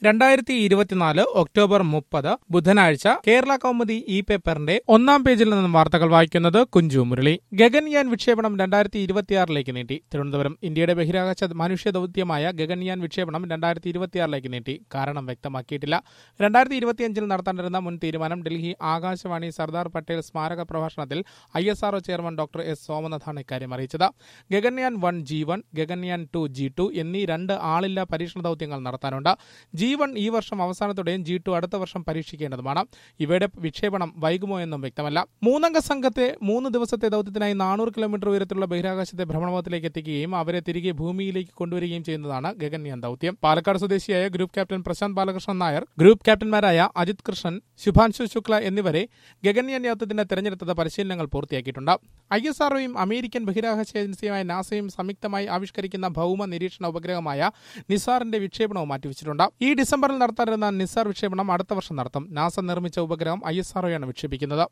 2024 October 30 ബുധനാഴ്ച Kerala Kaumudi E പേപ്പറിന്റെ ഒന്നാം പേജിൽ നിന്നും വാർത്തകൾ വായിക്കുന്നത് കുഞ്ചു മുരളി. ഗഗൻയാൻ വിക്ഷേപണം 2026 നീട്ടി. തിരുവനന്തപുരം. ഇന്ത്യയുടെ ബഹിരാകാശ മനുഷ്യ ദൌത്യമായ ഗഗൻയാൻ വിക്ഷേപണം 2026 നീട്ടി. കാരണം വ്യക്തമാക്കിയിട്ടില്ല. 2025 നടത്താനിരുന്ന മുൻ തീരുമാനം ഡൽഹി ആകാശവാണി സർദാർ പട്ടേൽ സ്മാരക പ്രഭാഷണത്തിൽ ISRO ചെയർമാൻ ഡോക്ടർ എസ് സോമനാഥാണ് ഇക്കാര്യം അറിയിച്ചത്. ഗഗൻയാൻ 1 G1, ഗഗൻയാൻ 2 G2 എന്നീ രണ്ട് ആളില്ലാ പരീക്ഷണ ദൌത്യങ്ങൾ നടത്താനുണ്ട്. G1 ഈ വർഷം അവസാനത്തോടെയും G2 അടുത്ത വർഷം പരീക്ഷിക്കേണ്ടതുമാണ്. ഇവയുടെ വിക്ഷേപണം വൈകുമോ എന്നും വ്യക്തമല്ല. മൂന്നംഗ സംഘത്തെ 3 ദിവസത്തെ ദൌത്യത്തിനായി 400 കിലോമീറ്റർ ഉയരത്തിലുള്ള ബഹിരാകാശത്തെ ഭ്രമണപഥത്തിലേക്ക് എത്തിക്കുകയും അവരെ തിരികെ ഭൂമിയിലേക്ക് കൊണ്ടുവരികയും ചെയ്യുന്നതാണ് ഗഗൻയാൻ ദൌത്യം. പാലക്കാട് സ്വദേശിയായ group captain Prashanth Balakrishnan Nair, group ക്യാപ്റ്റന്മാരായ അജിത് കൃഷ്ണൻ, ശുഭാൻശു ശുക്ല എന്നിവരെ ഗഗൻയാൻ ദൌത്യത്തിന് തെരഞ്ഞെടുത്തത് പരിശീലനങ്ങൾ പൂർത്തിയാക്കിയിട്ടുണ്ട്. ISROയും അമേരിക്കൻ ബഹിരാകാശ ഏജൻസിയുമായ നാസയും സംയുക്തമായി ആവിഷ്കരിക്കുന്ന ഭൗമ നിരീക്ഷണ ഉപഗ്രഹമായ നിസാറിന്റെ വിക്ഷേപണവും മാറ്റിവെച്ചിട്ടുണ്ട്. ഈ ഡിസംബറിൽ നടത്താനിരുന്ന നിസാർ വിക്ഷേപണം അടുത്ത വർഷം നടത്തും. നാസ നിർമ്മിച്ച ഉപഗ്രഹം ISROയാണ് വിക്ഷേപിക്കുന്നത്.